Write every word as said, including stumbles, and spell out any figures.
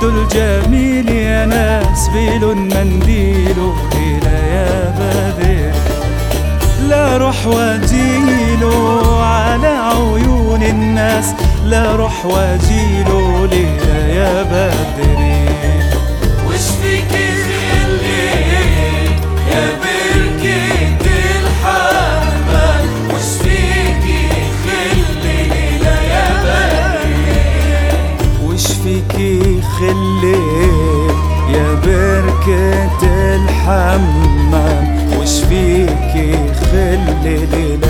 خدوا الجميل يا ناس بيلون منديله ليلة يا بدر. لا روح واجيله على عيون الناس، لا روح واجيله ليلة يا بدر. وش فيك خليك يا بركة الحمام، وش فيك خلي ليلة يا بدر. وش فيكي خليك يا بركة الحمام، وش فيكي خلي ليلة